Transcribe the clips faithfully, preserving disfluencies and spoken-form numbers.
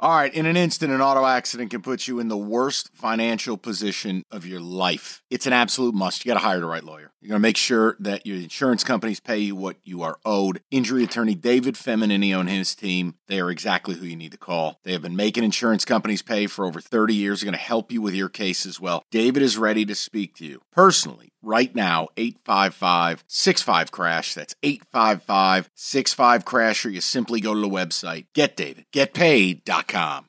All right, in an instant, an auto accident can put you in the worst financial position of your life. It's an absolute must. You got to hire the right lawyer. You're going to make sure that your insurance companies pay you what you are owed. Injury attorney David Feminini and his team, they are exactly who you need to call. They have been making insurance companies pay for over thirty years. They're going to help you with your case as well. David is ready to speak to you personally right now. Eight five five, six five, crash. That's eight five five, six five, crash, or you simply go to the website get david get paid dot com.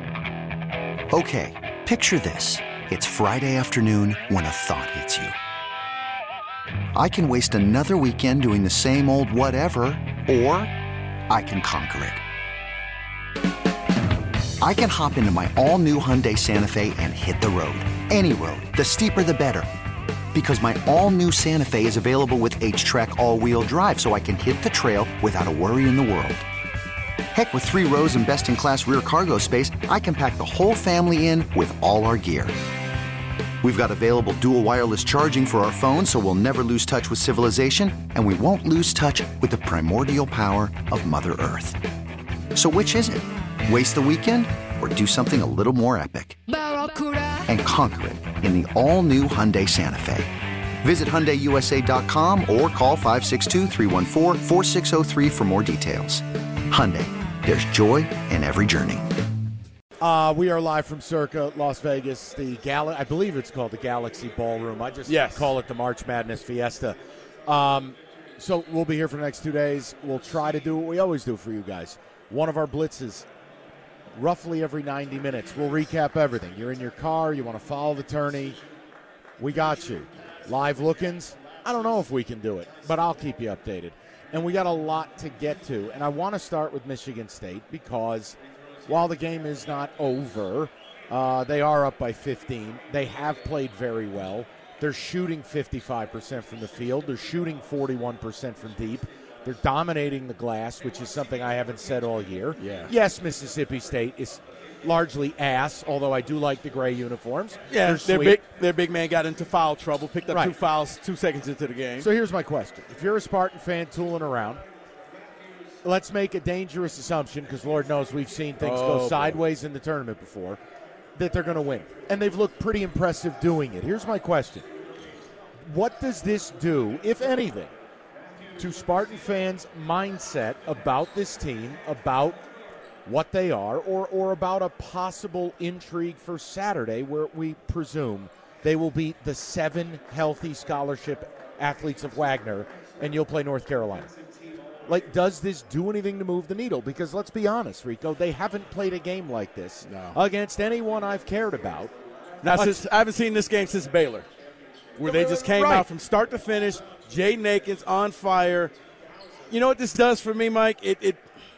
Okay, picture this. It's Friday afternoon when a thought hits you. I can waste another weekend doing the same old whatever, or I can conquer it. I can hop into my all-new Hyundai Santa Fe and hit the road. Any road. The steeper, the better. Because my all-new Santa Fe is available with H-Track all-wheel drive, so I can hit the trail without a worry in the world. Heck, with three rows and best-in-class rear cargo space, I can pack the whole family in with all our gear. We've got available dual wireless charging for our phones, so we'll never lose touch with civilization, and we won't lose touch with the primordial power of Mother Earth. So which is it? Waste the weekend or do something a little more epic? And conquer it in the all-new Hyundai Santa Fe. Visit Hyundai U S A dot com or call five six two, three one four, four six zero three for more details. Hyundai, there's joy in every journey. Uh, we are live from Circa, Las Vegas. The Gal- I believe it's called the Galaxy Ballroom. I just yes. call it the March Madness Fiesta. Um, so we'll be here for the next two days. We'll try to do what we always do for you guys. One of our blitzes, roughly every ninety minutes. We'll recap everything. You're in your car. You want to follow the tourney. We got you. Live look-ins. I don't know if we can do it, but I'll keep you updated. And we got a lot to get to. And I want to start with Michigan State because while the game is not over, uh, they are up by fifteen. They have played very well. They're shooting fifty-five percent from the field. They're shooting forty-one percent from deep. They're dominating the glass, which is something I haven't said all year. Yeah. Yes, Mississippi State is largely ass, although I do like the gray uniforms. Yeah, They're their big, their big man got into foul trouble, picked up right. two fouls two seconds into the game. So here's my question. If you're a Spartan fan tooling around, let's make a dangerous assumption, because Lord knows we've seen things oh, go sideways boy. in the tournament before, that they're going to win. And they've looked pretty impressive doing it. Here's my question. What does this do, if anything, to Spartan fans' mindset about this team, about what they are, or, or about a possible intrigue for Saturday where we presume they will be the seven healthy scholarship athletes of Wagner and you'll play North Carolina? Like, does this do anything to move the needle? Because let's be honest, Rico, they haven't played a game like this no. against anyone I've cared about. Now, since, I haven't seen this game since Baylor, where they just came right. out from start to finish. Jaden Akins on fire. You know what this does for me, Mike? It, it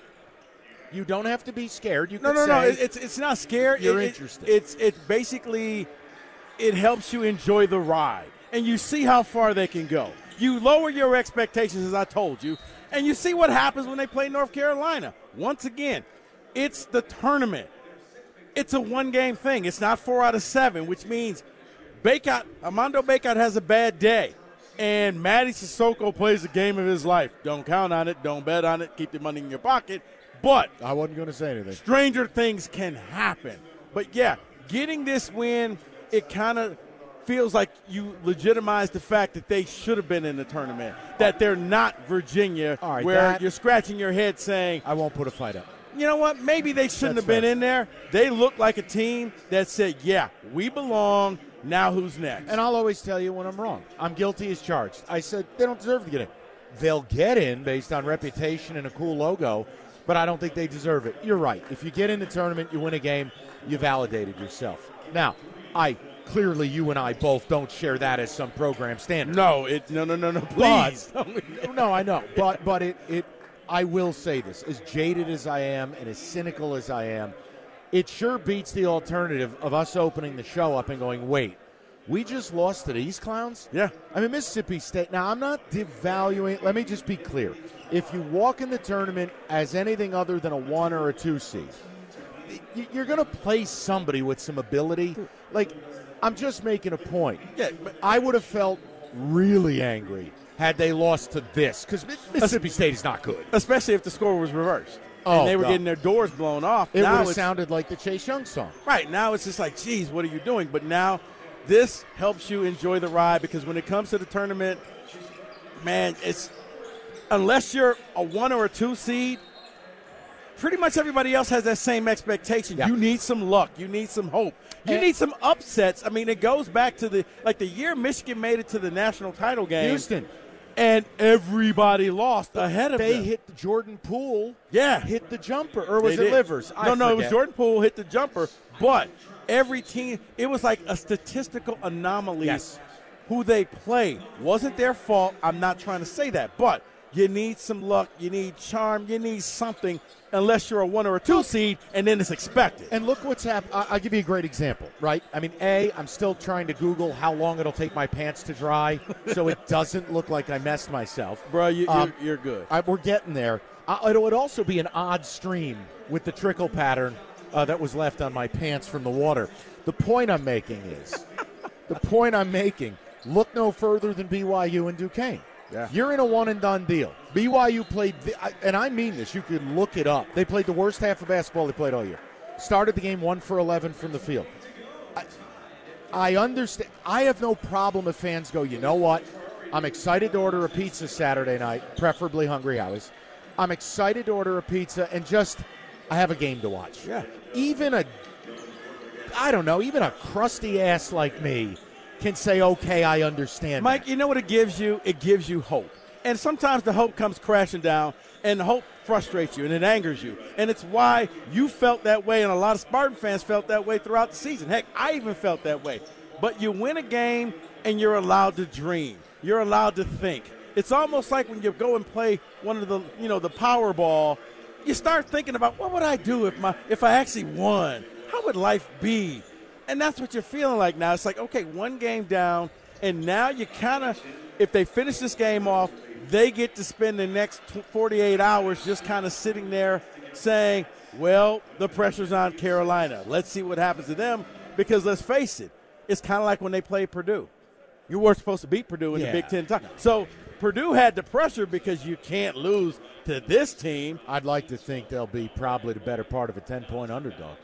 You don't have to be scared. You no, could no, no. say It's it's not scared. You're it, interested. It, it's it basically it helps you enjoy the ride, and you see how far they can go. You lower your expectations, as I told you, and you see what happens when they play North Carolina. Once again, it's the tournament. It's a one-game thing. It's not four out of seven, which means Bacot, Armando Bacot has a bad day, and Matty Sissoko plays the game of his life. Don't count on it. Don't bet on it. Keep the money in your pocket. But I wasn't going to say anything. Stranger things can happen. But, yeah, getting this win, it kind of feels like you legitimize the fact that they should have been in the tournament, that they're not Virginia, All right, where that, you're scratching your head saying, I won't put a fight up. You know what? Maybe they shouldn't That's have been fair. in there. They look like a team that said, yeah, we belong. Now who's next? And I'll always tell you when I'm wrong. I'm guilty as charged. I said they don't deserve to get in. They'll get in based on reputation and a cool logo, but I don't think they deserve it. You're right. If you get in the tournament, you win a game, you validated yourself. Now, I clearly you and I both don't share that as some program standard. No, it no no no no please. But, no, I know. But but it it I will say this, as jaded as I am and as cynical as I am, it sure beats the alternative of us opening the show up and going, wait, we just lost to these clowns? Yeah. I mean, Mississippi State. Now, I'm not devaluing. Let me just be clear. If you walk in the tournament as anything other than a one or a two seed, you're going to play somebody with some ability. Like, I'm just making a point. Yeah, but I would have felt really angry had they lost to this, because Mississippi State is not good. Especially if the score was reversed. Oh, and they were God. getting their doors blown off. It would now have it's, sounded like the Chase Young song. Right. Now it's just like, geez, what are you doing? But now this helps you enjoy the ride because when it comes to the tournament, man, it's unless you're a one or a two seed, pretty much everybody else has that same expectation. Yeah. You need some luck. You need some hope. You And- need some upsets. I mean, it goes back to the like the year Michigan made it to the national title game. Houston. And everybody lost ahead of They them. hit the Jordan Poole. Yeah. Hit the jumper. Or was They it did. Livers? I No, no, it was forget. Jordan Poole hit the jumper. But every team, it was like a statistical anomaly. Yes. Who they played. Wasn't their fault. I'm not trying to say that. But you need some luck. You need charm. You need something unless you're a one or a two seed, and then it's expected. And look what's happened. I'll give you a great example, right? I mean, A, I'm still trying to Google how long it'll take my pants to dry so it doesn't look like I messed myself. Bro, you, Um, you're, you're good. I, we're getting there. Uh, it would also be an odd stream with the trickle pattern uh, that was left on my pants from the water. The point I'm making is, the point I'm making, look no further than B Y U and Duquesne. Yeah. You're in a one-and-done deal. B Y U played, the, I- and I mean this, you could look it up. They played the worst half of basketball they played all year. Started the game one for eleven from the field. I, I understand. I have no problem if fans go, you know what? I'm excited to order a pizza Saturday night, preferably Hungry Howie's. I'm excited to order a pizza and just, I have a game to watch. Yeah. Even a, I don't know, even a crusty ass like me can say, okay, I understand. Mike, you know what it gives you? It gives you hope. And sometimes the hope comes crashing down, and the hope frustrates you, and it angers you. And it's why you felt that way, and a lot of Spartan fans felt that way throughout the season. Heck, I even felt that way. But you win a game, and you're allowed to dream. You're allowed to think. It's almost like when you go and play one of the, you know, the Powerball, you start thinking about, what would I do if my if I actually won? How would life be? And that's what you're feeling like now. It's like, okay, one game down, and now you kind of, if they finish this game off, they get to spend the next forty-eight hours just kind of sitting there saying, well, the pressure's on Carolina. Let's see what happens to them because let's face it, it's kind of like when they played Purdue. You were supposed to beat Purdue in Yeah. the Big Ten title. So Purdue had the pressure because you can't lose to this team. I'd like to think they'll be probably the better part of a ten-point underdog.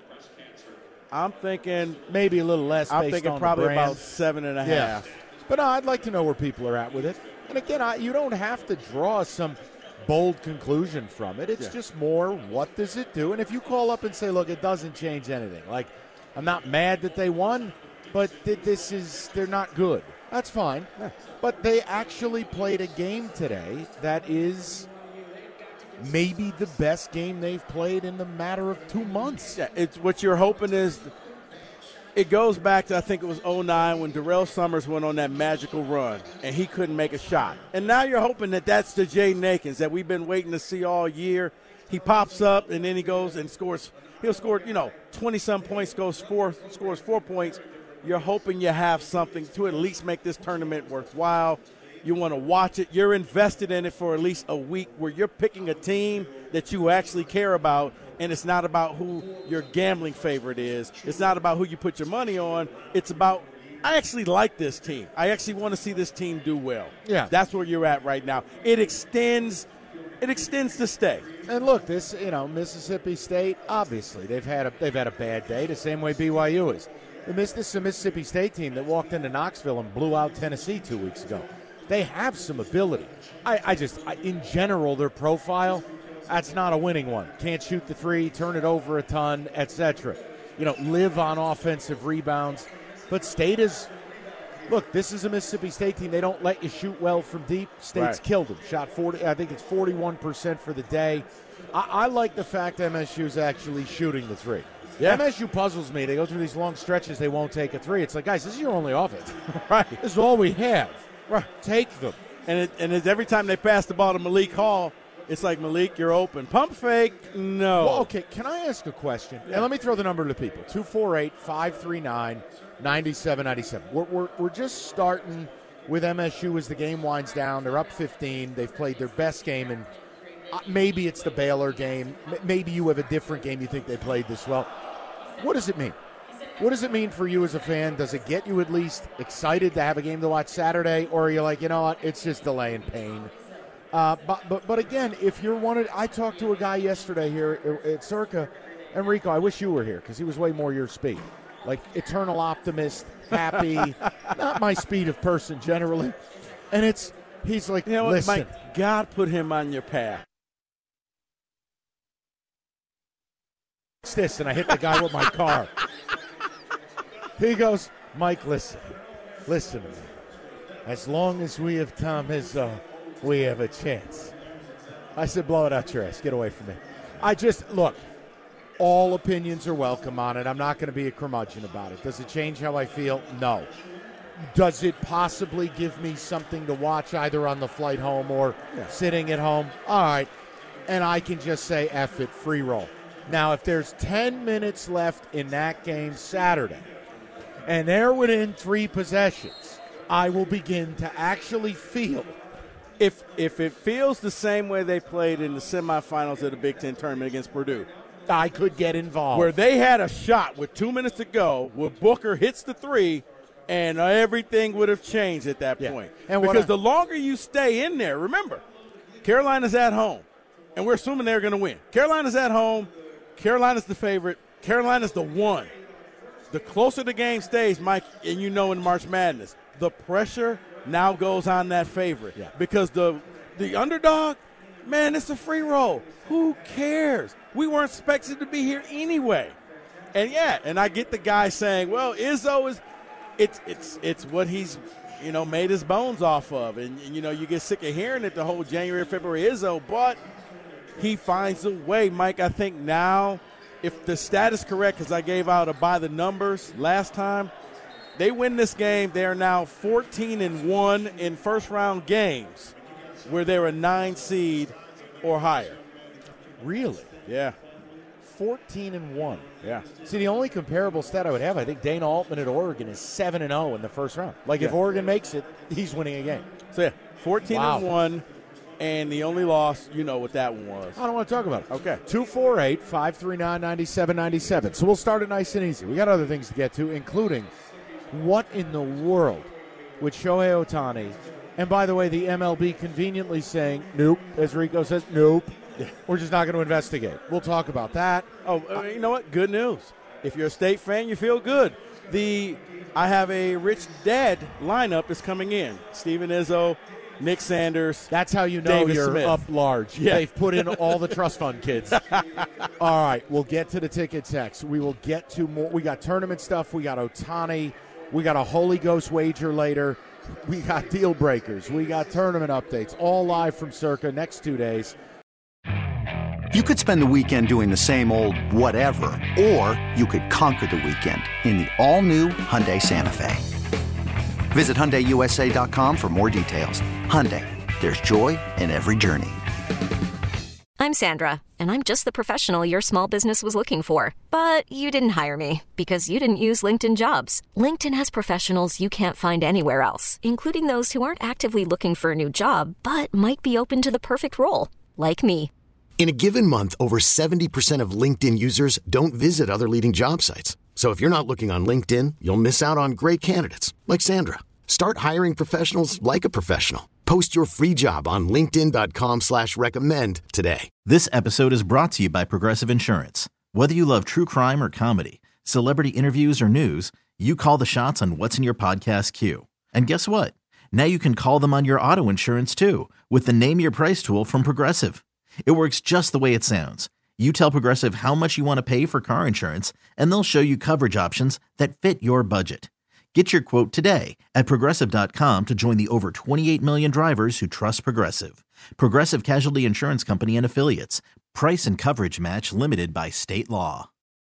I'm thinking Maybe a little less I'm based thinking on probably the brand. about seven and a Yeah. half. But no, I'd like to know where people are at with it. And again, I, you don't have to draw some bold conclusion from it. It's Yeah. just more, what does it do? And if you call up and say, look, it doesn't change anything. Like, I'm not mad that they won, but th- this is, they're not good. That's fine. Yeah. But they actually played a game today that is maybe the best game they've played in the matter of two months. Yeah, it's what you're hoping is it goes back to I think it was oh nine when Darrell Summers went on that magical run and he couldn't make a shot. And now you're hoping that that's the Jaden Akins that we've been waiting to see all year. He pops up and then he goes and scores. He'll score, you know, twenty-some points, goes four, scores four points. You're hoping you have something to at least make this tournament worthwhile. You want to watch it. You're invested in it for at least a week where you're picking a team that you actually care about, and it's not about who your gambling favorite is. It's not about who you put your money on. It's about, I actually like this team. I actually want to see this team do well. Yeah. That's where you're at right now. It extends it extends the stay. And look, this, you know, Mississippi State, obviously, they've had a they've had a bad day, the same way B Y U is. This is a Mississippi State team that walked into Knoxville and blew out Tennessee two weeks ago. They have some ability. I, I just, I, in general, their profile, that's not a winning one. Can't shoot the three, turn it over a ton, et cetera. You know, live on offensive rebounds. But State is, look, this is a Mississippi State team. They don't let you shoot well from deep. State's Right. killed them. Shot forty, I think it's forty-one percent for the day. I, I like the fact M S U's actually shooting the three. Yeah. M S U puzzles me. They go through these long stretches. They won't take a three. It's like, guys, this is your only offense. Right. This is all we have. Right. Take them. And it, and it's every time they pass the ball to Malik Hall, it's like, Malik, you're open. Pump fake, no. Well, okay, can I ask a question? Yeah. And let me throw the number to people. two four eight, five three nine, nine seven nine seven. We're, we're, we're just starting with M S U as the game winds down. They're up fifteen. They've played their best game, and uh, maybe it's the Baylor game. M- maybe you have a different game you think they played this well. What does it mean? What does it mean for you as a fan? Does it get you at least excited to have a game to watch Saturday? Or are you like, you know what, it's just delay and pain? Uh, but, but but again, if you're one of, I talked to a guy yesterday here at, at Circa, Enrico. I wish you were here because he was way more your speed, like eternal optimist, happy, not my speed of person generally. And it's he's like, you know what, listen, Mike, God put him on your path. It's this, and I hit the guy with my car. He goes, Mike, listen, listen to me. As long as we have Tom Izzo, we have a chance. I said, blow it out your ass. Get away from me. I just, look, all opinions are welcome on it. I'm not going to be a curmudgeon about it. Does it change how I feel? No. Does it possibly give me something to watch either on the flight home or yeah. sitting at home? All right. And I can just say, F it, free roll. Now, if there's ten minutes left in that game Saturday, and they're within three possessions, I will begin to actually feel. If if it feels the same way they played in the semifinals of the Big Ten tournament against Purdue, I could get involved. Where they had a shot with two minutes to go, where Booker hits the three, and everything would have changed at that yeah. point. And because I, the longer you stay in there, remember, Carolina's at home, and we're assuming they're going to win. Carolina's at home. Carolina's the favorite. Carolina's the one. The closer the game stays, Mike, and you know in March Madness, the pressure now goes on that favorite. Yeah. Because the the underdog, man, it's a free roll. Who cares? We weren't expected to be here anyway. And, yeah, and I get the guy saying, well, Izzo is it's it's it's what he's, you know, made his bones off of. And, and, you know, you get sick of hearing it the whole January, February Izzo, but he finds a way. Mike, I think now, if the stat is correct, because I gave out a by the numbers last time, they win this game. They are now fourteen and one in first-round games where they're a nine seed or higher. Really? Yeah. fourteen and one. Yeah. See, the only comparable stat I would have, I think Dana Altman at Oregon is seven and oh in the first round. Like, yeah. if Oregon makes it, he's winning a game. So, yeah, fourteen wow. and one, and the only loss, you know what that one was. I don't want to talk about it. Okay. two four eight, five three nine, nine seven nine seven. So we'll start it nice and easy. We got other things to get to, including what in the world with Shohei Ohtani, and by the way, the M L B conveniently saying, nope, as Rico says, nope, we're just not going to investigate. We'll talk about that. Oh, uh, you know what? Good news. If you're a State fan, you feel good. The I have a Rich Dad lineup is coming in. Steven Izzo, Nick Sanders. That's how you know Davis you're Smith. up large. Yeah. They've put in all the trust fund kids. All right, we'll get to the ticket text. We will get to more. We got tournament stuff. We got Ohtani. We got a Holy Ghost wager later. We got deal breakers. We got tournament updates. All live from Circa next two days. You could spend the weekend doing the same old whatever, or you could conquer the weekend in the all-new Hyundai Santa Fe. Visit Hyundai U S A dot com for more details. Hyundai, there's joy in every journey. I'm Sandra, and I'm just the professional your small business was looking for. But you didn't hire me because you didn't use LinkedIn Jobs. LinkedIn has professionals you can't find anywhere else, including those who aren't actively looking for a new job, but might be open to the perfect role, like me. In a given month, over seventy percent of LinkedIn users don't visit other leading job sites. So if you're not looking on LinkedIn, you'll miss out on great candidates like Sandra. Start hiring professionals like a professional. Post your free job on linkedin dot com slash recommend today. This episode is brought to you by Progressive Insurance. Whether you love true crime or comedy, celebrity interviews or news, you call the shots on what's in your podcast queue. And guess what? Now you can call them on your auto insurance too with the Name Your Price tool from Progressive. It works just the way it sounds. You tell Progressive how much you want to pay for car insurance, and they'll show you coverage options that fit your budget. Get your quote today at Progressive dot com to join the over twenty-eight million drivers who trust Progressive. Progressive Casualty Insurance Company and Affiliates. Price and coverage match limited by state law.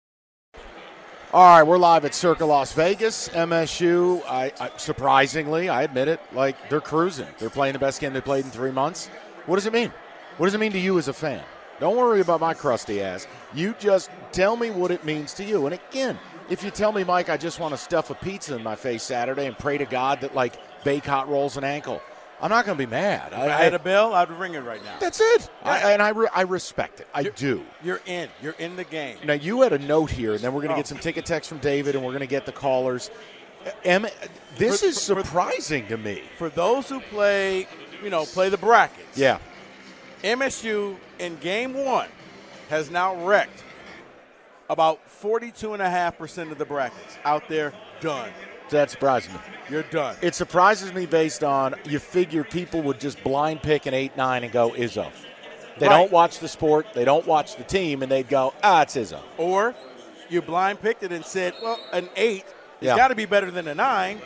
All right, we're live at Circa Las Vegas. M S U, I, I, surprisingly, I admit it, like they're cruising. They're playing the best game they played in three months. What does it mean? What does it mean to you as a fan? Don't worry about my crusty ass. You just tell me what it means to you. And again, if you tell me, Mike, I just want to stuff a pizza in my face Saturday and pray to God that, like, bake hot rolls an ankle, I'm not going to be mad. If I, I had a bill, I'd ring it right now. That's it. Yeah. I, and I, re, I respect it. I you're, do. You're in. You're in the game. Now, you had a note here, and then we're going to oh. get some ticket text from David, and we're going to get the callers. Em, this for, is surprising for, to me. For those who play, you know, play the brackets. Yeah. M S U in game one has now wrecked about forty-two point five percent of the brackets out there. Done. That surprises me. You're done. It surprises me based on you figure people would just blind pick an eight nine and go Izzo. They Right. don't watch the sport. They don't watch the team, and they'd go, ah, it's Izzo. Or you blind picked it and said, well, an eight has Yeah. got to be better than a nine.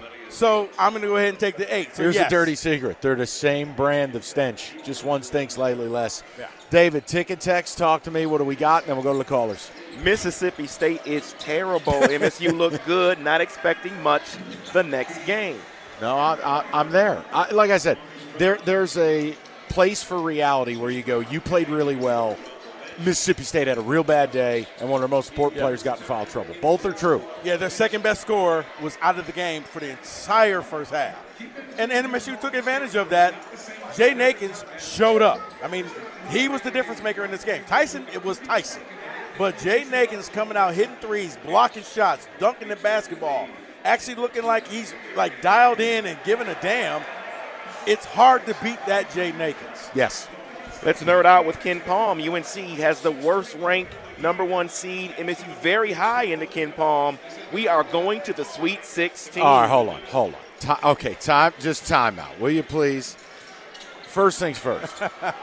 So I'm going to go ahead and take the eight. So Here's yes. a dirty secret. They're the same brand of stench. Just one stinks slightly less. Yeah. David, ticket text, talk to me. What do we got? And then we'll go to the callers. Mississippi State is terrible. M S U looked good, not expecting much the next game. No, I, I, I'm there. I, like I said, there there's a place for reality where you go, you played really well. Mississippi State had a real bad day, and one of their most important Yeah. players got in foul trouble. Both are true. Yeah, their second best scorer was out of the game for the entire first half. And M S U took advantage of that. Jay Nakins showed up. I mean, he was the difference maker in this game. Tyson, it was Tyson. But Jay Nakins coming out, hitting threes, blocking shots, dunking the basketball, actually looking like he's like dialed in and giving a damn. It's hard to beat that Jay Nakins. Yes. Let's nerd out with Ken Palm. U N C has the worst ranked number one seed. M S U very high in the Ken Palm. We are going to the Sweet sixteen. All right, hold on, hold on. Ti- okay, time, just time out, will you please? First things first.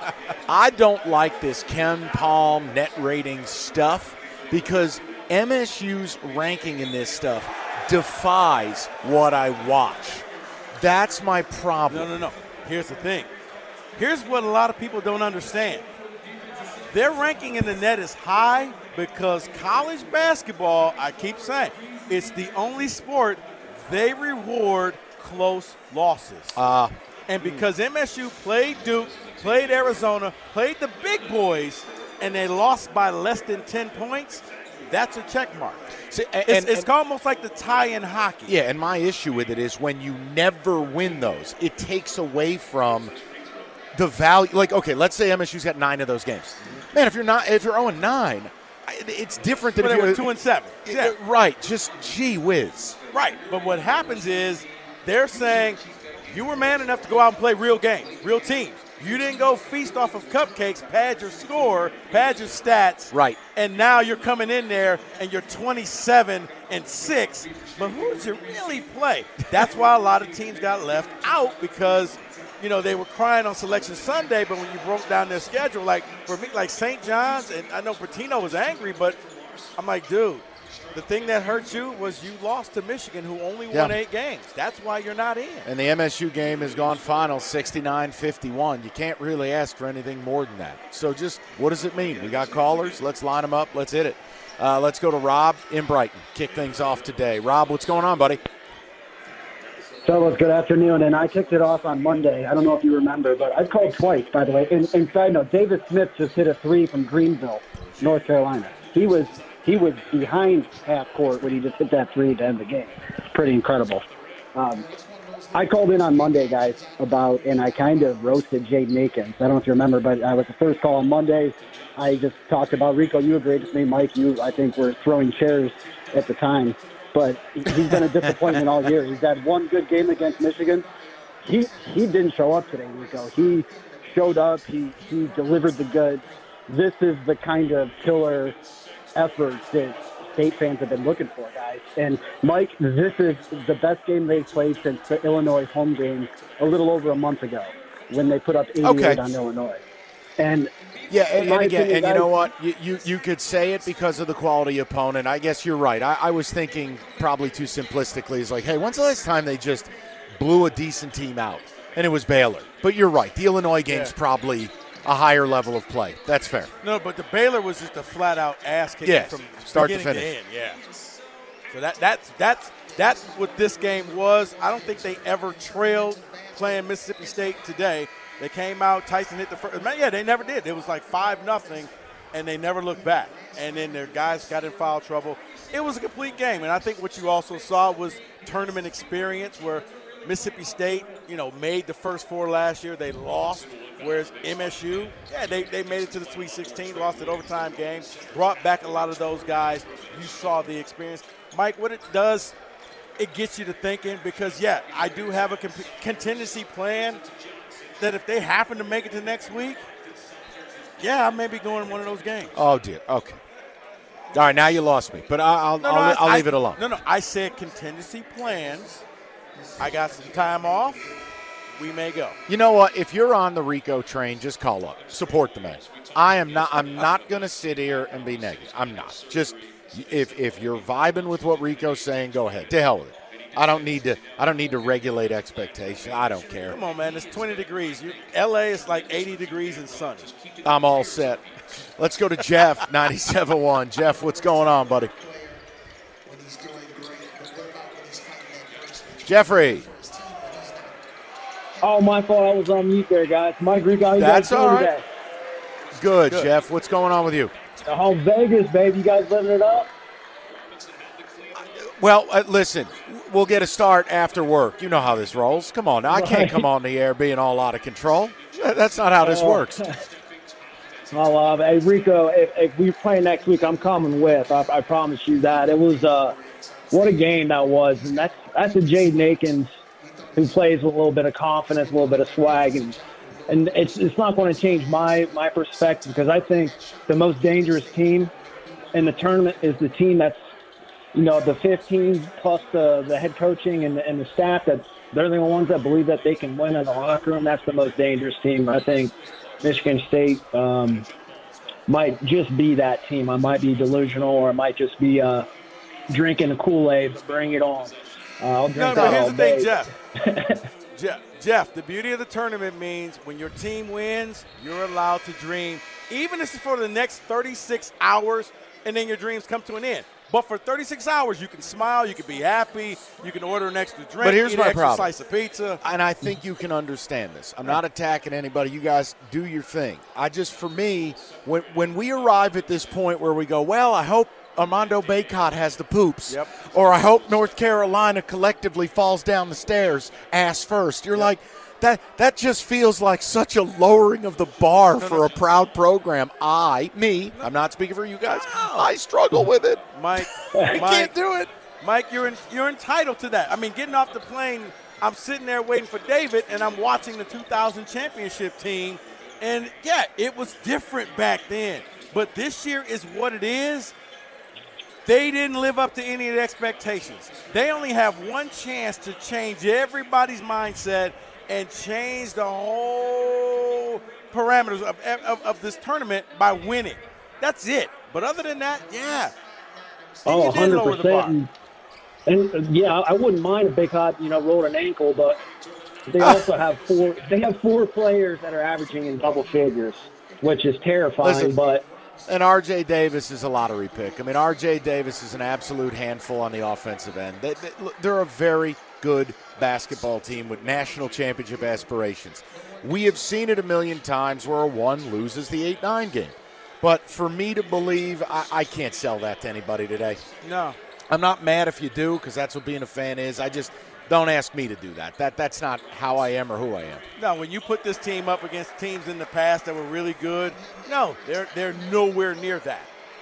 I don't like this Ken Palm net rating stuff because M S U's ranking in this stuff defies what I watch. That's my problem. No, no, no. Here's the thing. Here's what a lot of people don't understand. Their ranking in the net is high because college basketball, I keep saying, it's the only sport they reward close losses. Uh, and because M S U played Duke, played Arizona, played the big boys, and they lost by less than ten points, that's a check mark. see, and, It's, and- it's almost like the tie in hockey. Yeah, and my issue with it is when you never win those, it takes away from the value. Like, okay, let's say M S U's got nine of those games. Man, if you're not, if you're oh and nine, I- it's different than But if they you're were two and seven. Yeah, right. Just gee whiz. Right, but what happens is they're saying you were man enough to go out and play real games, real teams. You didn't go feast off of cupcakes, pad your score, pad your stats. Right. And now you're coming in there and you're twenty-seven and six, but who did you really play? That's why a lot of teams got left out because, you know, they were crying on Selection Sunday, but when you broke down their schedule, like for me, like Saint John's, and I know Patino was angry, but I'm like, dude, the thing that hurt you was you lost to Michigan, who only won Yeah. eight games. That's why you're not in. And the M S U game has gone final sixty-nine fifty-one. You can't really ask for anything more than that. So just what does it mean? We got callers. Let's line them up. Let's hit it. Uh, let's go to Rob in Brighton. Kick things off today. Rob, what's going on, buddy? Fellas, good afternoon. And I kicked it off on Monday. I don't know if you remember, but I've called twice, by the way. And, and side note, David Smith just hit a three from Greenville, North Carolina. He was he was behind half court when he just hit that three to end the game. Pretty incredible. Um, I called in on Monday, guys, about, and I kind of roasted Jade Nakins. I don't know if you remember, but I was the first call on Monday. I just talked about Rico. You agreed with me, Mike. You, I think, were throwing chairs at the time. But he's been a disappointment all year. He's had one good game against Michigan. He he didn't show up today, Rico. He showed up. He, he delivered the goods. This is the kind of killer effort that State fans have been looking for, guys. And, Mike, this is the best game they've played since the Illinois home game a little over a month ago when they put up eighty-eight Okay. on Illinois. And Yeah, and, in my and again, opinion, and you know guys- what? You, you you could say it because of the quality opponent. I guess you're right. I, I was thinking probably too simplistically. It's like, hey, when's the last time they just blew a decent team out? And it was Baylor. But you're right. The Illinois game's Yeah. probably a higher level of play. That's fair. No, but the Baylor was just a flat-out ass kicking Yeah, from start to beginning finish. end. Yeah. So that that's that's that's what this game was. I don't think they ever trailed playing Mississippi State today. They came out, Tyson hit the first. Man, yeah, they never did. It was like five nothing, and they never looked back. And then their guys got in foul trouble. It was a complete game, and I think what you also saw was tournament experience where Mississippi State, you know, made the first four last year. They lost, whereas M S U, yeah, they, they made it to the Sweet sixteen, lost an overtime game, brought back a lot of those guys. You saw the experience. Mike, what it does, it gets you to thinking because, yeah, I do have a comp- contingency plan. that if they happen to make it to next week, yeah, I may be going to one of those games. Oh, dear. Okay. All right, now you lost me, but I- I'll, No, I'll, no, I- I'll leave I- it alone. No, no, I said contingency plans. I got some time off. We may go. You know what? If you're on the Rico train, just call up. Support the man. I am not. I'm not going to sit here and be negative. I'm not. Just if if you're vibing with what Rico's saying, go ahead. To hell with it. I don't need to. I don't need to regulate expectation. I don't care. Come on, man. It's twenty degrees. You, L A is like eighty degrees and sunny. I'm all set. Let's go to Jeff, ninety-seven point one. Jeff, what's going on, buddy? Jeffrey. Oh, my fault. I was on mute there, guys. Mike Rico, how you That's guys all doing right. today? Good, Good. Jeff. What's going on with you? Oh, Vegas, baby. You guys living it up? Well, uh, listen, we'll get a start after work. You know how this rolls. Come on. Now, I can't Right. come on the air being all out of control. That- That's not how this Oh. works. Well, uh, hey, Rico, if, if we play next week, I'm coming with. I, I promise you that. It was uh, what a game that was. And that's, that's a Jaden Akins who plays with a little bit of confidence, a little bit of swag. And, and it's, it's not going to change my, my perspective because I think the most dangerous team in the tournament is the team that's, you know, the fifteen plus the, the head coaching and the, and the staff, that they're the ones that believe that they can win in the locker room. That's the most dangerous team. I think Michigan State um, might just be that team. I might be delusional, or it might just be uh, drinking the Kool-Aid, but bring it on. Uh, I'll drink No, that but here's all the thing, day. Jeff. Jeff. Jeff, the beauty of the tournament means when your team wins, you're allowed to dream, even if it's for the next thirty-six hours, and then your dreams come to an end. But for thirty-six hours, you can smile, you can be happy, you can order an extra drink, But here's eat my an extra problem. slice of pizza. And I think you can understand this. I'm not attacking anybody. You guys do your thing. I just, for me, when when we arrive at this point where we go, well, I hope Armando Bacot has the poops, Yep. or I hope North Carolina collectively falls down the stairs ass first. You're like, that that just feels like such a lowering of the bar for a proud program. I, me, I'm not speaking for you guys. I struggle with it. Mike, I Mike, can't do it. Mike, you're in, you're entitled to that. I mean, getting off the plane, I'm sitting there waiting for David, and I'm watching the two thousand championship team, and yeah, it was different back then. But this year is what it is. They didn't live up to any of the expectations. They only have one chance to change everybody's mindset and change the whole parameters of, of, of this tournament by winning. That's it. But other than that, yeah. Oh, You did lower the bar. one hundred percent. And, and uh, yeah, I wouldn't mind if Bacot, you know, rolled an ankle, but they also have four. They have four players that are averaging in double figures, which is terrifying. Listen, but And R J Davis is a lottery pick. I mean, R J Davis is an absolute handful on the offensive end. They, they, they're a very good basketball team with national championship aspirations. We have seen it a million times where a one loses the eight nine game. But for me to believe, I, I can't sell that to anybody today. No. I'm not mad if you do, because that's what being a fan is. I just don't ask me to do that. That That's not how I am or who I am. No, when you put this team up against teams in the past that were really good, no, they're they're nowhere near that.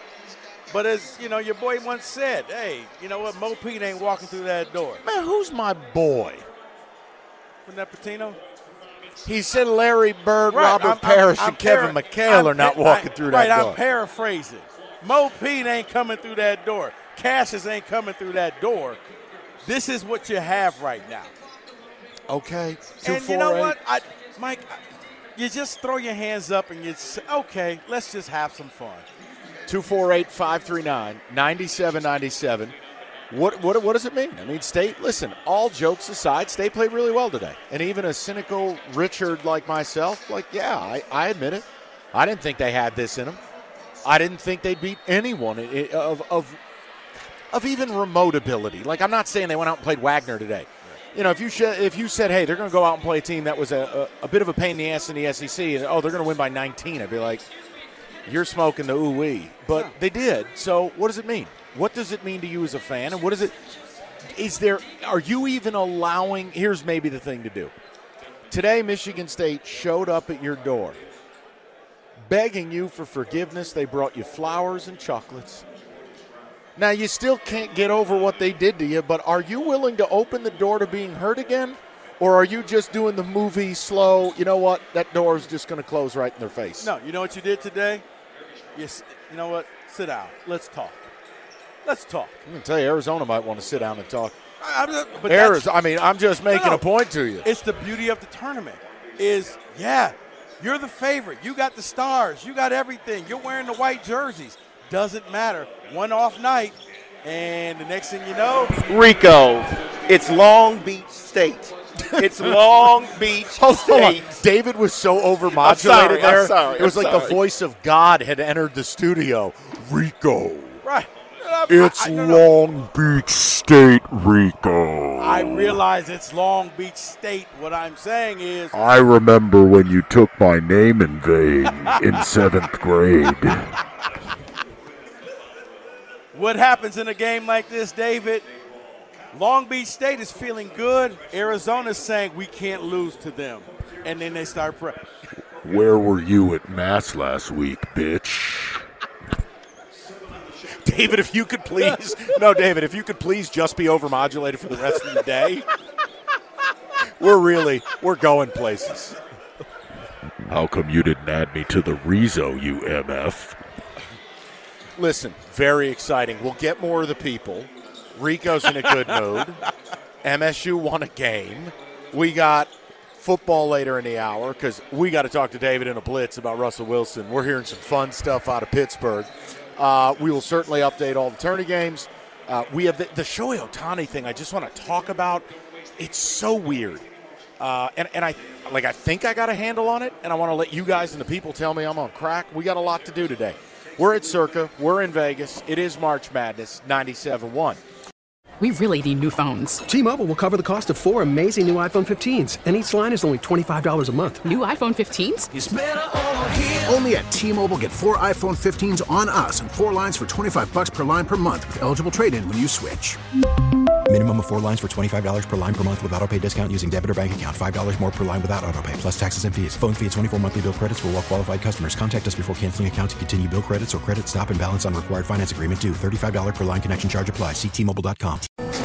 But as, you know, your boy once said, hey, you know what, Mo Pete ain't walking through that door. Man, who's my boy? Wasn't that Patino? He said Larry Bird, Right, Robert I'm- I'm- Parrish, I'm and Kevin para- McHale I'm are not pa- walking I- through right, that door. I'm paraphrasing. Mo Pete ain't coming through that door. Cassius ain't coming through that door. This is what you have right now. Okay. Two, And four, you know eight. what, I, Mike, I, you just throw your hands up and you say, okay, let's just have some fun. two four eight, five three nine, nine seven nine seven. What, what, what does it mean? I mean, State, listen, all jokes aside, State played really well today. And even a cynical Richard like myself, like, yeah, I, I admit it. I didn't think they had this in them. I didn't think they'd beat anyone of, of, of even remote ability. Like, I'm not saying they went out and played Wagner today. You know, if you sh- if you said, hey, they're going to go out and play a team that was a, a, a bit of a pain in the ass in the S E C, and, oh, they're going to win by nineteen, I'd be like, you're smoking the ooh-wee. But they did. So what does it mean? What does it mean to you as a fan? And what is it – is there – are you even allowing – here's maybe the thing to do. Today, Michigan State showed up at your door begging you for forgiveness. They brought you flowers and chocolates. Now, you still can't get over what they did to you, but are you willing to open the door to being hurt again? Or are you just doing the movie slow, you know what, that door is just going to close right in their face? No, you know what you did today? Yes, you know what? Sit down. Let's talk. Let's talk. I'm going to tell you, Arizona might want to sit down and talk. I, I'm, but Arizona, I mean, I'm just making no, a point to you. It's the beauty of the tournament is, yeah, you're the favorite. You got the stars. You got everything. You're wearing the white jerseys. Doesn't matter. One off night, and the next thing you know. Rico, it's Long Beach State. It's Long Beach hold, State. Hold on. David was so overmodulated I'm sorry, there. I'm sorry, it was I'm like sorry. the voice of God had entered the studio. Rico. Right. It's I, I, no, no. Long Beach State, Rico. I realize it's Long Beach State. What I'm saying is. I remember when you took my name in vain in seventh grade. What happens in a game like this, David? Long Beach State is feeling good. Arizona's saying we can't lose to them. And then they start pre- Where were you at Mass last week, bitch? David, if you could please. No, David, if you could please just be overmodulated for the rest of the day. We're really, we're going places. How come you didn't add me to the Rezo, you M F? Listen, very exciting. We'll get more of the people. Rico's in a good mood. M S U won a game. We got football later in the hour because we got to talk to David in a blitz about Russell Wilson. We're hearing some fun stuff out of Pittsburgh. Uh, we will certainly update all the tourney games. Uh, we have the, the Shohei Ohtani thing I just want to talk about. It's so weird. Uh, and, and I like I think I got a handle on it, and I want to let you guys and the people tell me I'm on crack. We got a lot to do today. We're at Circa. We're in Vegas. It is March Madness ninety-seven one. We really need new phones. T-Mobile will cover the cost of four amazing new iPhone fifteens, and each line is only twenty-five dollars a month. New iPhone fifteens? It's better over here. Only at T-Mobile, get four iPhone fifteens on us and four lines for twenty-five bucks per line per month with eligible trade-in when you switch. Minimum of four lines for twenty-five dollars per line per month with autopay discount using debit or bank account. five dollars more per line without autopay, plus taxes and fees. Phone fee at twenty-four monthly bill credits for well-qualified customers. Contact us before canceling account to continue bill credits or credit stop and balance on required finance agreement due. thirty-five dollars per line connection charge applies. See T Mobile dot com.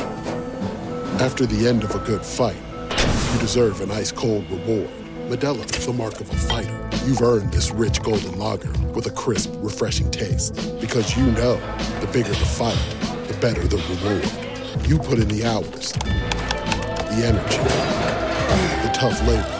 After the end of a good fight, you deserve an ice-cold reward. Modelo is the mark of a fighter. You've earned this rich golden lager with a crisp, refreshing taste. Because you know, the bigger the fight, the better the reward. You put in the hours, the energy, the tough labor.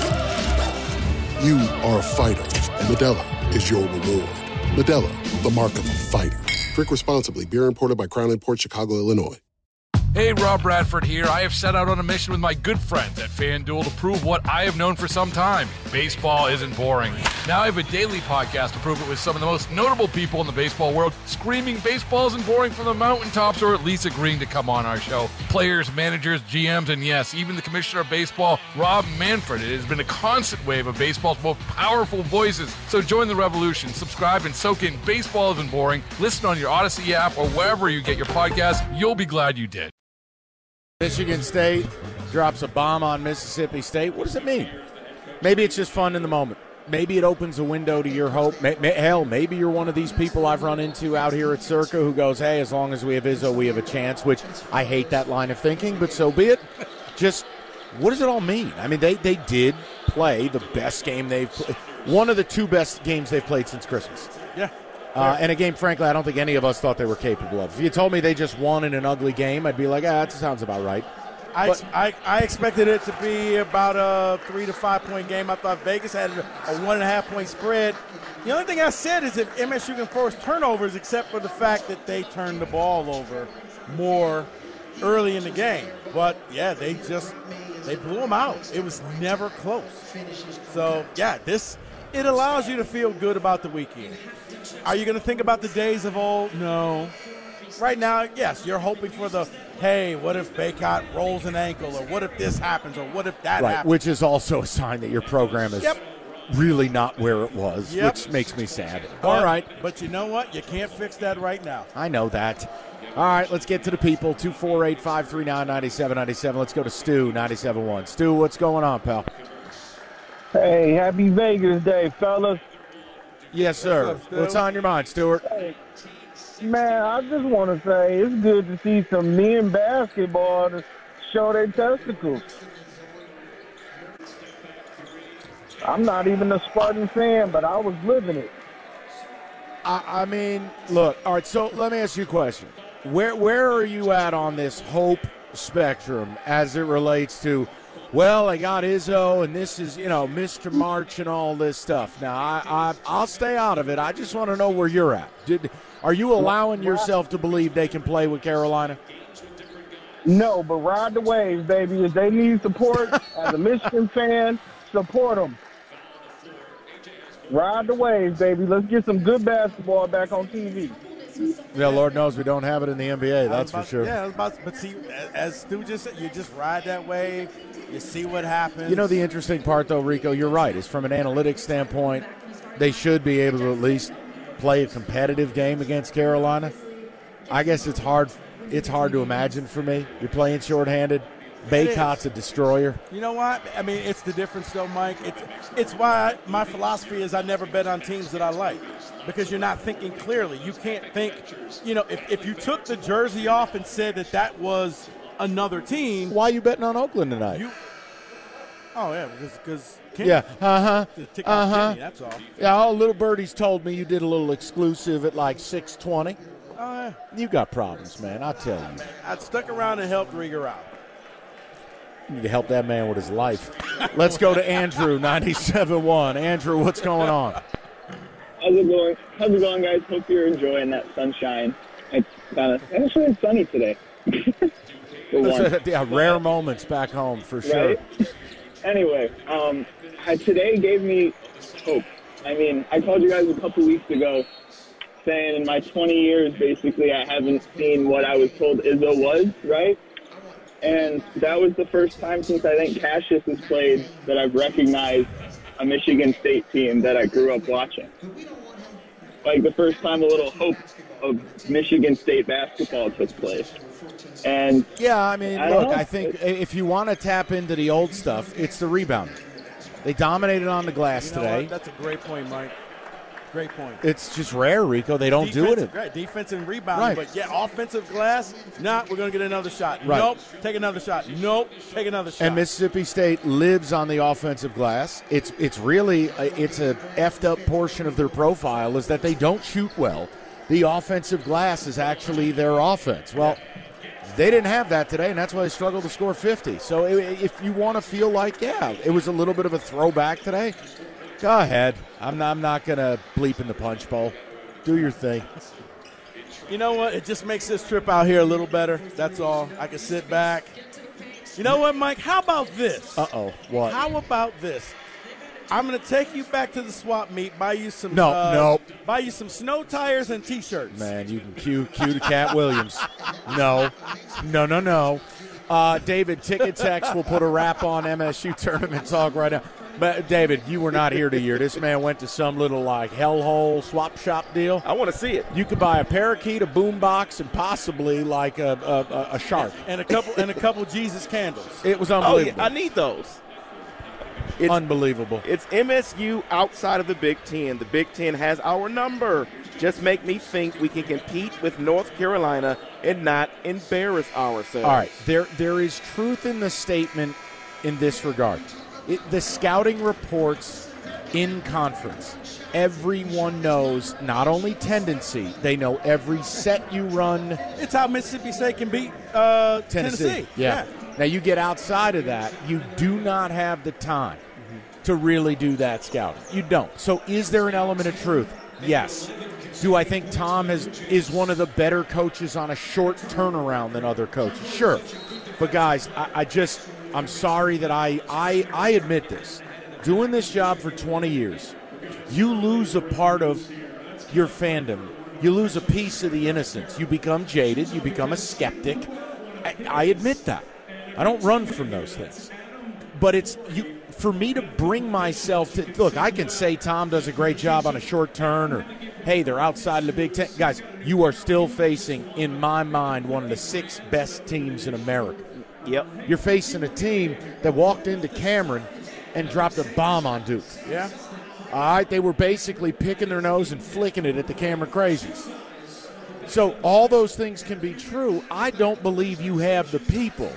You are a fighter, and Modelo is your reward. Modelo, the mark of a fighter. Drink responsibly. Beer imported by Crown Imports, Chicago, Illinois. Hey, Rob Bradford here. I have set out on a mission with my good friends at FanDuel to prove what I have known for some time. Baseball isn't boring. Now I have a daily podcast to prove it with some of the most notable people in the baseball world, screaming baseball isn't boring from the mountaintops, or at least agreeing to come on our show. Players, managers, G Ms, and yes, even the commissioner of baseball, Rob Manfred. It has been a constant wave of baseball's most powerful voices. So join the revolution. Subscribe and soak in Baseball Isn't Boring. Listen on your Odyssey app or wherever you get your podcast. You'll be glad you did. Michigan State drops a bomb on Mississippi State. What does it mean? Maybe it's just fun in the moment. Maybe it opens a window to your hope. May, may, hell, maybe you're one of these people I've run into out here at Circa who goes, hey, as long as we have Izzo, we have a chance, which I hate that line of thinking, but so be it. Just what does it all mean? I mean, they, they did play the best game they've played. One of the two best games they've played since Christmas. Yeah. Uh, and a game, frankly, I don't think any of us thought they were capable of. If you told me they just won in an ugly game, I'd be like, ah, that sounds about right. I, But- I, I expected it to be about a three to five point game. I thought Vegas had a one and a half point spread. The only thing I said is if M S U can force turnovers, except for the fact that they turned the ball over more early in the game. But yeah, they just they blew them out. It was never close. So yeah, this it allows you to feel good about the weekend. Are you going to think about the days of old? No. Right now, yes, you're hoping for the, hey, what if Baycott rolls an ankle, or what if this happens, or what if that Right, happens? which is also a sign that your program is Yep. really not where it was, Yep. which makes me sad. But- All right. But you know what? You can't fix that right now. I know that. All right, let's get to the people. two four eight, five three nine, nine seven nine seven. Let's go to Stu, ninety-seven point one. Stu, what's going on, pal? Hey, happy Vegas Day, fellas. Yes, sir. What's up, Stu? What's on your mind, Stuart? Hey, man, I just want to say it's good to see some men basketball to show their testicles. I'm not even a Spartan fan, but I was living it. I, I mean, look, all right, so let me ask you a question. Where where are you at on this hope spectrum as it relates to, well, I got Izzo, and this is, you know, Mister March and all this stuff. Now, I, I, I'll stay out of it. I just want to know where you're at. Did, are you allowing yourself to believe they can play with Carolina? No, but ride the waves, baby. If they need support, as a Michigan fan, support them. Ride the waves, baby. Let's get some good basketball back on T V. Yeah, Lord knows we don't have it in the N B A, that's about, for sure. Yeah, I was about to, but see, as Stu just said, you just ride that wave, you see what happens. You know, the interesting part, though, Rico, you're right, is from an analytics standpoint, they should be able to at least play a competitive game against Carolina. I guess it's hard it's hard to imagine for me. You're playing shorthanded. Baycott's a destroyer. You know what? I mean, it's the difference, though, Mike. It's, it's why I, my philosophy is I never bet on teams that I like, because you're not thinking clearly. You can't think, you know, if, if you took the jersey off and said that that was another team. Why are you betting on Oakland tonight? You, oh, yeah, because, because yeah, uh-huh, uh-huh. Kenny, that's all. Yeah, all little birdies told me you did a little exclusive at like six twenty. Oh, yeah. You got problems, man, I'll tell you. I stuck around and helped Rieger out. You need to help that man with his life. Let's go to Andrew, ninety-seven point one. Andrew, what's going on? How's it going? How's it going, guys? Hope you're enjoying that sunshine. It's kind of actually sunny today. Yeah, rare moments back home for sure. Right? Anyway, um, I, today gave me hope. I mean, I called you guys a couple weeks ago saying in my twenty years, basically, I haven't seen what I was told Izzo was, right? And that was the first time since I think Cassius has played that I've recognized a Michigan State team that I grew up watching. Like the first time a little hope of Michigan State basketball took place. And yeah, I mean, I look, know. I think if you want to tap into the old stuff, it's the rebounding. They dominated on the glass you know today. What? That's a great point, Mike. Great point. It's just rare, Rico. They don't do it. Right, defense and rebounding. Right. But, yeah, offensive glass, nah, we're going to get another shot. Right. Nope, take another shot. Nope, take another shot. And Mississippi State lives on the offensive glass. It's it's really a, it's a effed up portion of their profile is that they don't shoot well. The offensive glass is actually their offense. Well, they didn't have that today, and that's why they struggled to score fifty. So if you want to feel like, yeah, it was a little bit of a throwback today, go ahead. I'm not, I'm not going to bleep in the punch bowl. Do your thing. You know what? It just makes this trip out here a little better. That's all. I can sit back. You know what, Mike? How about this? Uh-oh. What? How about this? I'm going to take you back to the swap meet, buy you some no, uh, no. buy you some snow tires and T-shirts. Man, you can cue, cue to Cat Williams. No. No, no, no. Uh, David, Ticket Tex will put a wrap on M S U tournament talk right now. But, David, you were not here to hear. This man went to some little, like, hellhole swap shop deal. I want to see it. You could buy a parakeet, a boombox, and possibly, like, a, a, a shark. And a couple and a couple Jesus candles. It was unbelievable. Oh, yeah, I need those. It's unbelievable. It's M S U outside of the Big Ten. The Big Ten has our number. Just make me think we can compete with North Carolina and not embarrass ourselves. All right. There, there is truth in the statement in this regard. It, the scouting reports in conference, everyone knows not only tendency, they know every set you run. It's how Mississippi State can beat uh, Tennessee. Tennessee. Yeah. yeah. Now, you get outside of that, you do not have the time mm-hmm. to really do that scouting. You don't. So is there an element of truth? Yes. Do I think Tom has, is one of the better coaches on a short turnaround than other coaches? Sure. But, guys, I, I just – I'm sorry that I, I I admit this. Doing this job for twenty years, you lose a part of your fandom. You lose a piece of the innocence. You become jaded. You become a skeptic. I, I admit that. I don't run from those things. But it's you for me to bring myself to – look, I can say Tom does a great job on a short turn or, hey, they're outside of the Big Ten. Guys, you are still facing, in my mind, one of the six best teams in America. Yep. You're facing a team that walked into Cameron and dropped a bomb on Duke. Yeah. All right, they were basically picking their nose and flicking it at the Cameron Crazies. So all those things can be true. I don't believe you have the people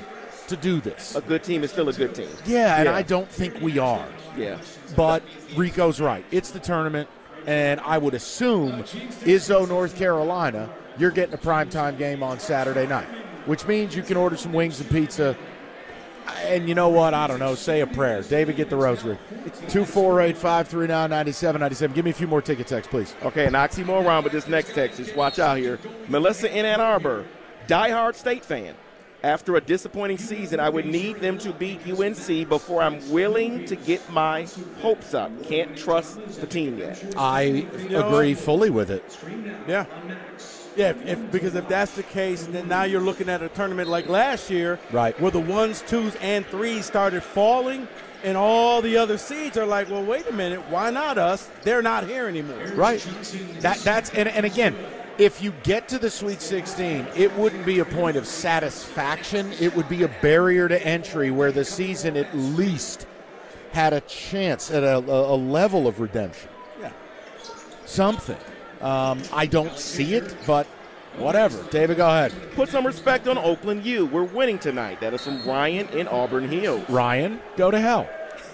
to do this. A good team is still a good team. Yeah, and Yeah. I don't think we are. Yeah. But Rico's right. It's the tournament, and I would assume Izzo, North Carolina, you're getting a primetime game on Saturday night, which means you can order some wings and pizza. And you know what? I don't know. Say a prayer. David, get the rosary. two four eight, five three nine, nine seven nine seven. Give me a few more ticket texts, please. Okay, an oxymoron, but this next text is, watch out here. Melissa in Ann Arbor, diehard State fan. After a disappointing season, I would need them to beat U N C before I'm willing to get my hopes up. Can't trust the team yet. I You know agree what? fully with it. Yeah. Yeah, if, if, because if that's the case, then now you're looking at a tournament like last year, right, where the ones, twos, and threes started falling, and all the other seeds are like, well, wait a minute, why not us? They're not here anymore. Right. That that's and, and again, if you get to the Sweet sixteen, it wouldn't be a point of satisfaction. It would be a barrier to entry where the season at least had a chance at a, a, a level of redemption. Yeah. Something. Um, I don't see it, but whatever. David, go ahead. Put some respect on Oakland U. We're winning tonight. That is from Ryan in Auburn Hills. Ryan, go to hell.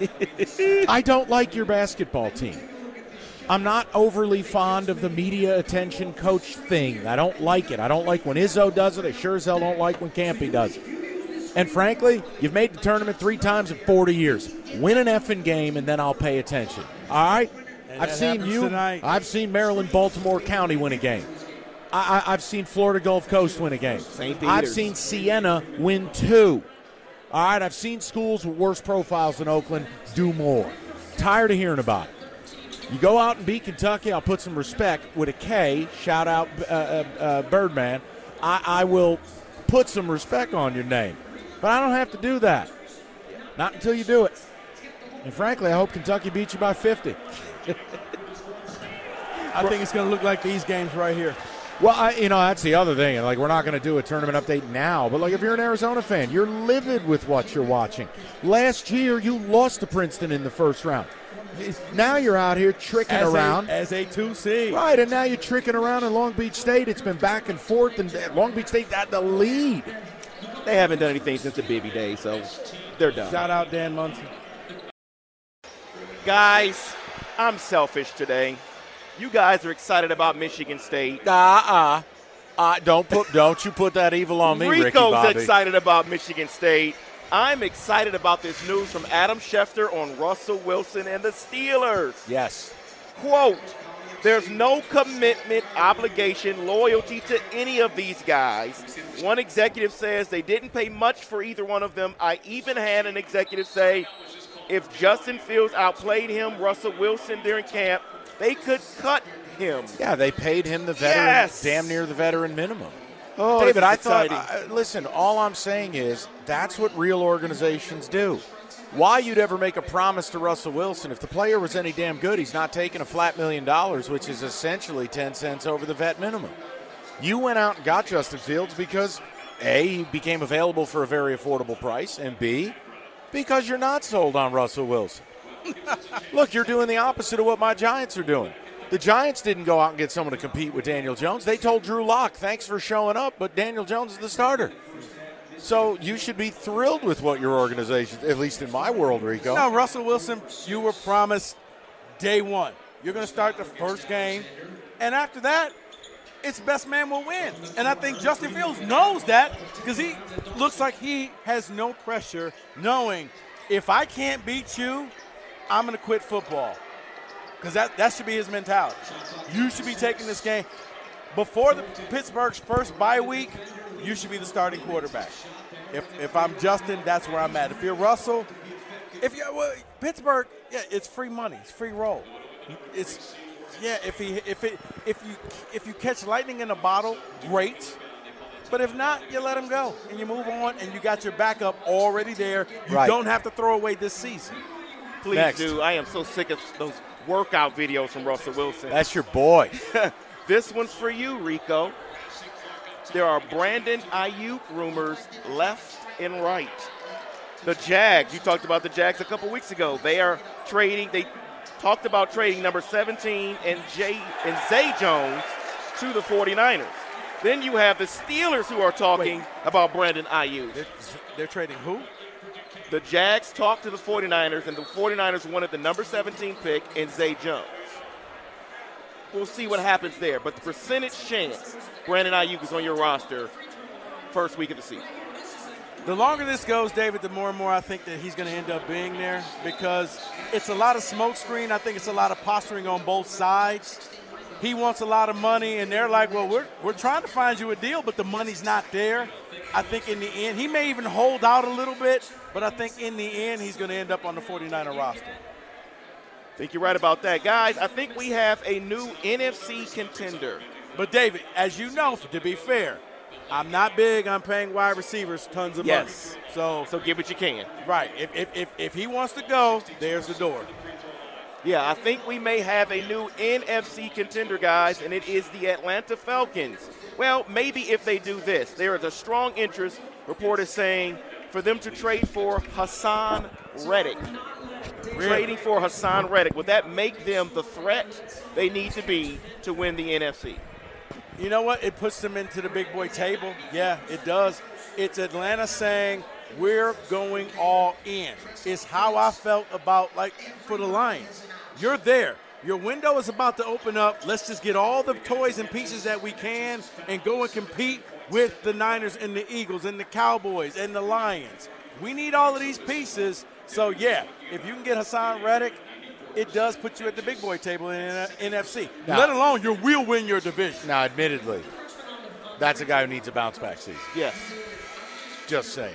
I don't like your basketball team. I'm not overly fond of the media attention coach thing. I don't like it. I don't like when Izzo does it. I sure as hell don't like when Campy does it. And frankly, you've made the tournament three times in forty years. Win an effing game, and then I'll pay attention. All right? And I've that seen happens you. tonight. I've seen Maryland, Baltimore County win a game. I, I, I've seen Florida Gulf Coast win a game. Saint I've Peter's. seen Siena win two. All right, I've seen schools with worse profiles than Oakland do more. Tired of hearing about it. You go out and beat Kentucky, I'll put some respect with a K. Shout out uh, uh, uh, Birdman. I, I will put some respect on your name. But I don't have to do that. Not until you do it. And frankly, I hope Kentucky beats you by fifty. I think it's going to look like these games right here. Well, I, you know, that's the other thing. Like, we're not going to do a tournament update now, but like if you're an Arizona fan, you're livid with what you're watching. Last year, you lost to Princeton in the first round. Now you're out here tricking As a- around. as a two seed. Right, and now you're tricking around in Long Beach State. It's been back and forth, and Long Beach State got the lead. They haven't done anything since the Bibby days, so they're done. Shout out Dan Munson. Guys, I'm selfish today. You guys are excited about Michigan State. Uh-uh. Uh, don't put, don't you put that evil on me, Ricky Rico's Bobby. excited about Michigan State. I'm excited about this news from Adam Schefter on Russell Wilson and the Steelers. Yes. Quote, there's no commitment, obligation, loyalty to any of these guys. One executive says they didn't pay much for either one of them. I even had an executive say if Justin Fields outplayed him, Russell Wilson during camp, they could cut him. Yeah, they paid him the veteran, Yes. damn near the veteran minimum. Oh, David, this is I thought, exciting. uh, listen, all I'm saying is that's what real organizations do. Why you'd ever make a promise to Russell Wilson, if the player was any damn good, he's not taking a flat million dollars, which is essentially ten cents over the vet minimum. You went out and got Justin Fields because, A, he became available for a very affordable price, and B, because you're not sold on Russell Wilson. Look, you're doing the opposite of what my Giants are doing. The Giants didn't go out and get someone to compete with Daniel Jones. They told Drew Lock, thanks for showing up, but Daniel Jones is the starter. So you should be thrilled with what your organization, at least in my world, Rico. Now, Russell Wilson, you were promised day one. You're going to start the first game, and after that, it's best man will win. And I think Justin Fields knows that because he looks like he has no pressure knowing if I can't beat you, I'm going to quit football. Because that, that should be his mentality. You should be taking this game. Before the Pittsburgh's first bye week, you should be the starting quarterback. If if I'm Justin, that's where I'm at. If you're Russell, if you well, Pittsburgh, yeah, it's free money. It's free roll. It's yeah. If he if it if you if you catch lightning in a bottle, great. But if not, you let him go and you move on, and you got your backup already there. You Right. don't have to throw away this season. Please Next. do. I am so sick of those workout videos from Russell Wilson. That's your boy. This one's for you, Rico. There are Brandon Ayuk rumors left and right. The Jags, you talked about the Jags a couple weeks ago. They are trading, they talked about trading number seventeen and Jay and Zay Jones to the 49ers. Then you have the Steelers who are talking Wait. about Brandon Ayuk. They're, they're trading who? The Jags talked to the 49ers, and the 49ers wanted the number seventeen pick and Zay Jones. We'll see what happens there. But the percentage chance Brandon Ayuk is on your roster first week of the season. The longer this goes, David, the more and more I think that he's going to end up being there because it's a lot of smoke screen. I think it's a lot of posturing on both sides. He wants a lot of money, and they're like, well, we're, we're trying to find you a deal, but the money's not there. I think in the end, he may even hold out a little bit, but I think in the end he's going to end up on the 49er roster. I think you're right about that. Guys, I think we have a new N F C contender. But, David, as you know, to be fair, I'm not big on paying wide receivers tons of yes. money. So so get what you can. Right. If, if, if, if he wants to go, there's the door. Yeah, I think we may have a new N F C contender, guys, and it is the Atlanta Falcons. Well, maybe if they do this. There is a strong interest, reporters saying, for them to trade for Hassan Reddick. Really? Trading for Hassan Reddick. Would that make them the threat they need to be to win the N F C? You know what? It puts them into the big boy table. Yeah, it does. It's Atlanta saying, we're going all in. It's how I felt about, like, for the Lions. You're there. Your window is about to open up. Let's just get all the toys and pieces that we can and go and compete with the Niners and the Eagles and the Cowboys and the Lions. We need all of these pieces. So, yeah, if you can get Hassan Reddick, it does put you at the big boy table in N F C. Now, let alone you will win your division. Now, admittedly, that's a guy who needs a bounce-back season. Yes. Just saying.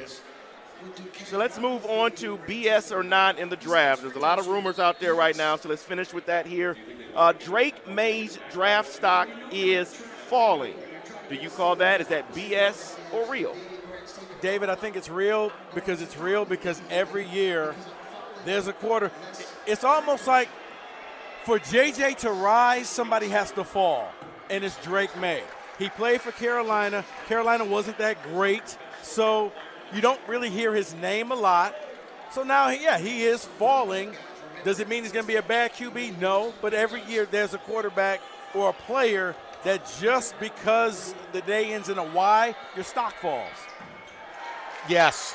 So let's move on to B S or not in the draft. There's a lot of rumors out there right now, so let's finish with that here. Uh, Drake May's draft stock is falling. Do you call that? Is that B S or real? David, I think it's real because it's real because every year there's a quarter. It's almost like for J J to rise, somebody has to fall, and it's Drake May. He played for Carolina. Carolina wasn't that great, so you don't really hear his name a lot. So now, yeah, he is falling. Does it mean he's going to be a bad Q B? No, but every year there's a quarterback or a player that just because the day ends in a Y, your stock falls. Yes.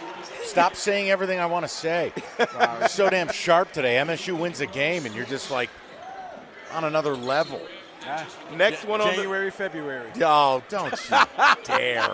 Stop saying everything I want to say. Wow, you're so damn sharp today. M S U wins a game, and you're just like on another level. Ah, Next J- one on January, the February. Oh, don't you dare.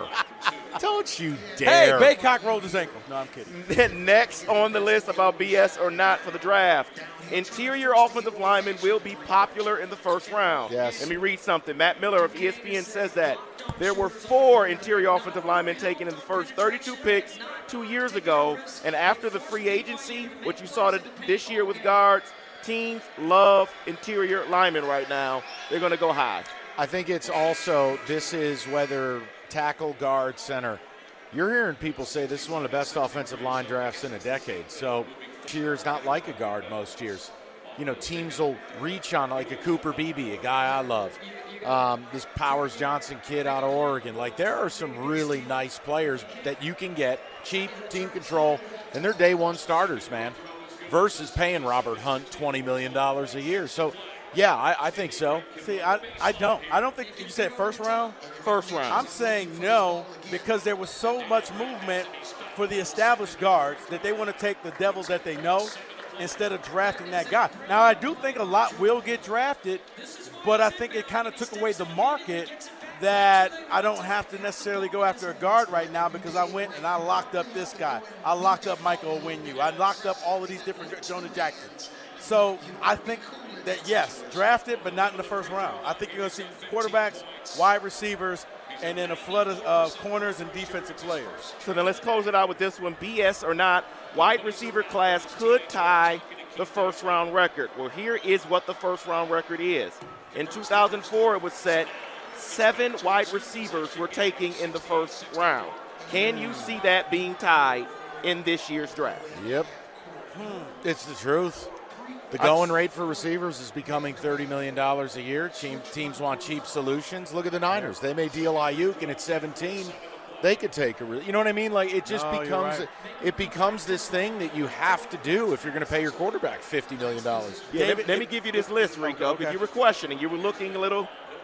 Don't you dare. Hey, Baycock rolled his ankle. No, I'm kidding. Next on the list about B S or not for the draft. Interior offensive linemen will be popular in the first round. Yes. Let me read something. Matt Miller of E S P N says that. There were four interior offensive linemen taken in the first thirty-two picks two years ago, and after the free agency, what you saw this year with guards, teams love interior linemen right now. They're going to go high. I think it's also, this is whether tackle, guard, center. You're hearing people say this is one of the best offensive line drafts in a decade. So this year is not like a guard most years. You know, teams will reach on like a Cooper Beebe, a guy I love. Um, this Powers Johnson kid out of Oregon. Like, there are some really nice players that you can get, cheap, team control, and they're day one starters, man, versus paying Robert Hunt twenty million dollars a year. So, yeah, I, I think so. See, I, I don't. I don't think you said first round? First round. I'm saying no because there was so much movement for the established guards that they want to take the devil that they know instead of drafting that guy. Now, I do think a lot will get drafted, but I think it kind of took away the market that I don't have to necessarily go after a guard right now because I went and I locked up this guy. I locked up Michael Onwenu. I locked up all of these different Jonah Jacksons. So I think that, yes, drafted, but not in the first round. I think you're going to see quarterbacks, wide receivers, and then a flood of uh, corners and defensive players. So then let's close it out with this one. B S or not, wide receiver class could tie the first round record. Well, here is what the first round record is. In two thousand four, it was set seven wide receivers were taking in the first round. Can you see that being tied in this year's draft? Yep. Hmm. It's the truth. The going rate for receivers is becoming thirty million dollars a year. Teams want cheap solutions. Look at the Niners. They may deal Ayuk, and at seventeen, they could take a – you know what I mean? Like, it just no, becomes right. it becomes this thing that you have to do if you're going to pay your quarterback fifty million dollars. Yeah, David, let, me, let me give you this list, Rico, because okay. you were questioning. You were looking a little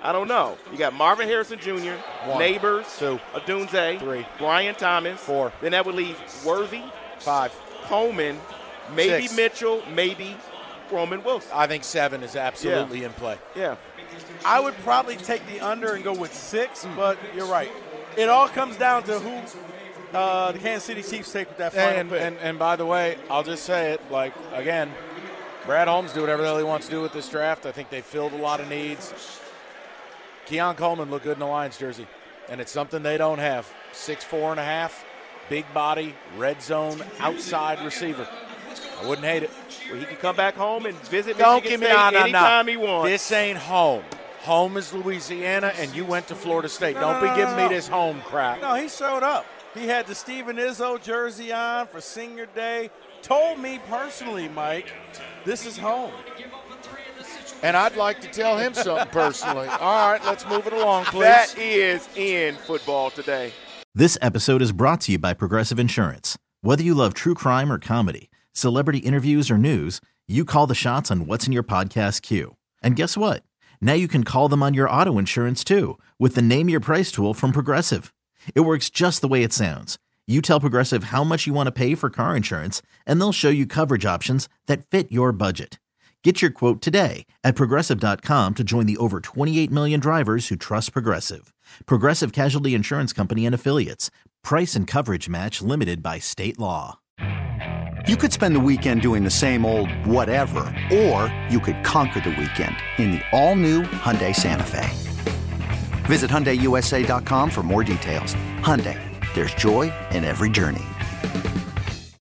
I don't know. You got Marvin Harrison Junior, One. Neighbors, Two. Odunze, Three. Brian Thomas. Four. Then that would leave Worthy, Five. Coleman, maybe Six. Mitchell, maybe Roman Wilson. I think seven is absolutely Yeah. in play. Yeah. I would probably take the under and go with six, but you're right. It all comes down to who uh, the Kansas City Chiefs take with that final And, pick. and and by the way, I'll just say it, like, again, Brad Holmes do whatever the hell he wants to do with this draft. I think they filled a lot of needs. Keon Coleman looked good in the Lions jersey, and it's something they don't have. Six, four and a half, big body, red zone, outside receiver. I wouldn't hate it. Well, he can come back home and visit Don't Michigan give me State no, no, anytime no. he wants. This ain't home. Home is Louisiana, and you went to Florida State. No, Don't no, be no, giving no, me no. this home crap. No, he showed up. He had the Steven Izzo jersey on for senior day. Told me personally, Mike, this is home. And I'd like to tell him something personally. All right, let's move it along, please. That is in football today. This episode is brought to you by Progressive Insurance. Whether you love true crime or comedy, celebrity interviews or news, you call the shots on what's in your podcast queue. And guess what? Now you can call them on your auto insurance too with the Name Your Price tool from Progressive. It works just the way it sounds. You tell Progressive how much you want to pay for car insurance, and they'll show you coverage options that fit your budget. Get your quote today at Progressive dot com to join the over twenty-eight million drivers who trust Progressive. Progressive Casualty Insurance Company and Affiliates. Price and coverage match limited by state law. You could spend the weekend doing the same old whatever, or you could conquer the weekend in the all-new Hyundai Santa Fe. Visit Hyundai U S A dot com for more details. Hyundai, there's joy in every journey.